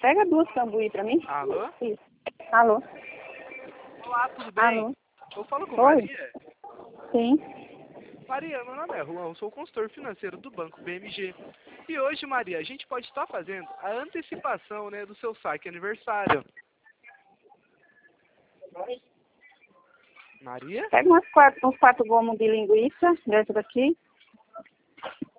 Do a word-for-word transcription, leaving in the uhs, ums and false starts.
Pega duas cambuí pra mim. Alô? Isso. Alô? Olá, tudo bem? Alô? Eu falo com Oi? Maria. Sim. Maria, meu nome é Juan, eu sou consultor financeiro do Banco B M G. E hoje, Maria, a gente pode estar fazendo a antecipação, né, do seu saque aniversário. Maria? Pega umas quatro, uns quatro gomos de linguiça dentro daqui.